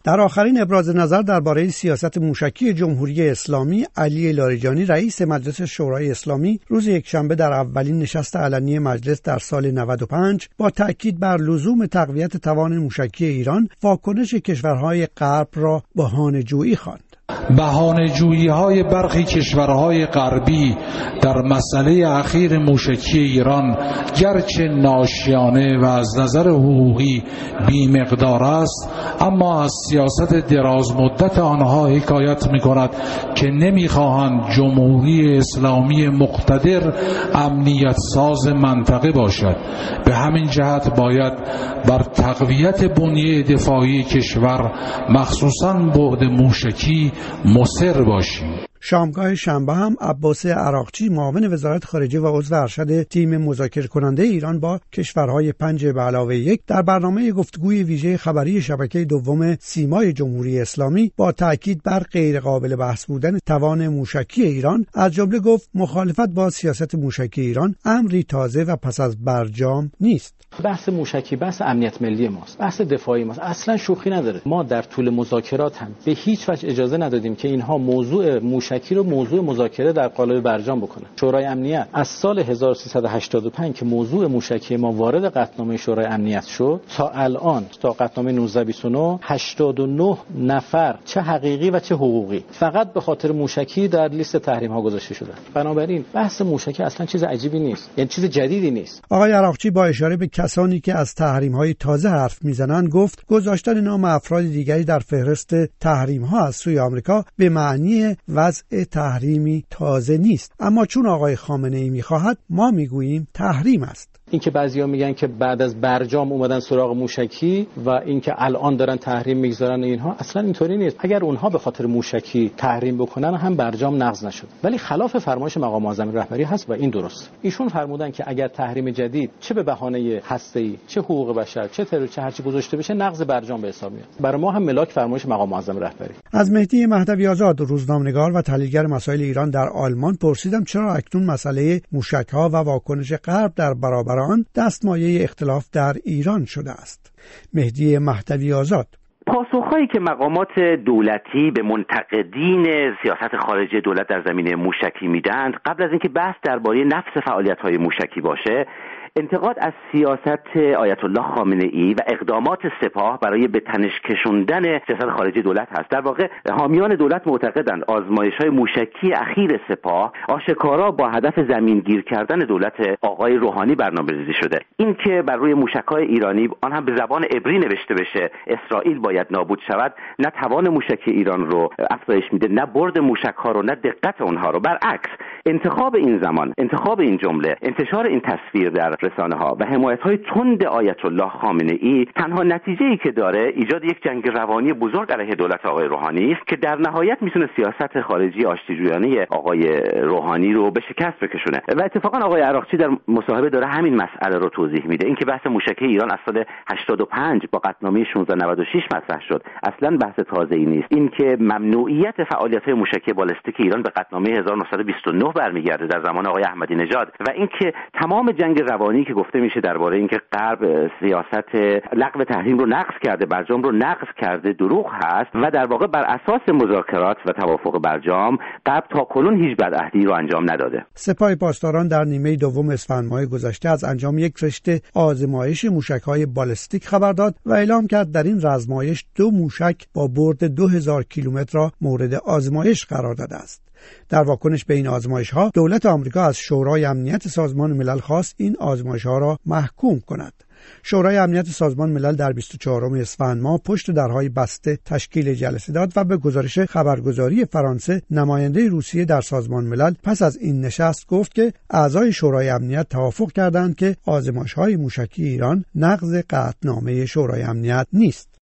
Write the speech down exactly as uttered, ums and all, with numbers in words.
در آخرین ابراز نظر درباره سیاست موشکی جمهوری اسلامی، علی لاریجانی رئیس مجلس شورای اسلامی روز یکشنبه در اولین نشست علنی مجلس در سال نود و پنج با تأکید بر لزوم تقویت توان موشکی ایران، واکنش کشورهای غرب را بهانه‌جویی خواند. بهانه‌جویی های برخی کشورهای غربی در مسئله اخیر موشکی ایران گرچه ناشیانه و از نظر حقوقی بی مقدار است، اما از سیاست دراز مدت آنها حکایت می کند که نمی خواهند جمهوری اسلامی مقتدر امنیت ساز منطقه باشد. به همین جهت باید بر تقویت بنیه دفاعی کشور مخصوصاً بعد موشکی مصر باشیم. شامگاه شنبه هم عباس عراقچی معاون وزارت خارجه و عضو ارشد تیم مذاکره کننده ایران با کشورهای پنج به علاوه یک در برنامه گفتگوی ویژه خبری شبکه دوم سیمای جمهوری اسلامی با تاکید بر غیر قابل بحث بودن توان موشکی ایران از جمله گفت مخالفت با سیاست موشکی ایران امری تازه و پس از برجام نیست. بحث موشکی بحث امنیت ملی ماست، بحث دفاعی ماست، اصلا شوخی نداره. ما در طول مذاکرات هم به هیچ وجه اجازه ندادیم که اینها موضوع موشکی رو موضوع مذاکره در قالب برجام بکنه. شورای امنیت از سال هزار و سیصد و هشتاد و پنج که موضوع موشکی ما وارد قطعنامه شورای امنیت شد تا الان، تا قطعنامه نوزده بیست و نه، هشتاد و نه نفر چه حقیقی و چه حقوقی فقط به خاطر موشکی در لیست تحریم ها گذاشته شدن. بنابراین بحث موشکی اصلا چیز عجیبی نیست، یعنی چیز جدیدی نیست. آقای عراقچی با اشاره به کسانی که از تحریم‌های تازه حرف میزنند گفت گذاشتن نام افراد دیگری در فهرست تحریم‌ها از سوی آمریکا به معنی وضع تحریمی تازه نیست، اما چون آقای خامنه‌ای می‌خواهد ما میگوییم تحریم است. اینکه بعضیا میگن که بعد از برجام اومدن سراغ موشکی و اینکه الان دارن تحریم میگذارن، اینها اصلا اینطوری نیست. اگر اونها به خاطر موشکی تحریم بکنن هم برجام نقض نشد، ولی خلاف فرمایش مقام معظم رهبری هست و این درست. ایشون فرمودن که اگر تحریم جدید چه به بهانه هسته‌ای، چه حقوق بشر، چه ترور، چه هرچی گذاشته بشه نقض برجام به حساب میاد. برای ما هم ملاک فرمایش مقام معظم رهبری. از مهدی مهدوی آزاد، روزنامه‌نگار و تحلیلگر مسائل ایران در آلمان پرسیدم چرا اکنون مسئله موشک‌ها و واکنش غرب در برابر آن دستمایه اختلاف در ایران شده است. مهدی مهدوی آزاد: پاسخهایی که مقامات دولتی به منتقدین سیاست خارجی دولت در زمینه موشکی میدند قبل از اینکه بحث درباره نفس فعالیت‌های موشکی باشه، انتقاد از سیاست آیت الله خامنه ای و اقدامات سپاه برای به تنش کشوندن سیاست خارجی دولت هست. در واقع حامیان دولت معتقدند آزمایش‌های موشکی اخیر سپاه آشکارا با هدف زمینگیر کردن دولت آقای روحانی برنامه‌ریزی شده. این که بر روی موشک‌های ایرانی، آن هم به زبان عبری نوشته بشه، اسرائیل باید نابود شود، نه توان موشکی ایران رو افزایش میده، نه برد موشک‌ها رو، نه دقت اونها رو. برعکس، انتخاب این زمان، انتخاب این جمله، انتشار این تصویر در رسانه ها و حمایت های تند آیت الله خامنه ای تنها نتیجه‌ای که داره ایجاد یک جنگ روانی بزرگ علیه دولت آقای روحانی است که در نهایت میتونه سیاست خارجی آشتیجویانه آقای روحانی رو به شکست بکشونه. و اتفاقا آقای عراقچی در مصاحبه داره همین مسئله رو توضیح میده. اینکه بحث موشکی ایران از سال هشتاد و پنج با قطعنامه شانزده نود و شش مطرح شد اصلا بحث تازه‌ای نیست. اینکه ممنوعیت فعالیت‌های موشکی بالستیک ایران به قطعنامه هزار و نهصد و بیست و نه برمیگرده در زمان آقای احمدی نژاد و اینکه تمام جنگ روانی که گفته میشه درباره اینکه غرب سیاست لغو تحریم رو نقض کرده، برجام رو نقض کرده، دروغ هست و در واقع بر اساس مذاکرات و توافق برجام غرب تا کنون هیچ بدعهدی رو انجام نداده. سپاه پاسداران در نیمه دوم اسفند ماه گذشته از انجام یک رشته آزمایش موشک‌های بالستیک خبر داد و اعلام کرد در این آزمایش دو موشک با برد دو هزار کیلومتر را مورد آزمایش قرار داده است. در واکنش به این آزمایش‌ها دولت آمریکا از شورای امنیت سازمان ملل خواست این آزمایش‌ها را محکوم کند. شورای امنیت سازمان ملل در بیست و چهارم اسفند ماه پشت درهای بسته تشکیل جلسه داد و به گزارش خبرگزاری فرانسه نماینده روسیه در سازمان ملل پس از این نشست گفت که اعضای شورای امنیت توافق کردند که آزمایش‌های موشکی ایران نقض قطعنامه شورای امنیت نیست.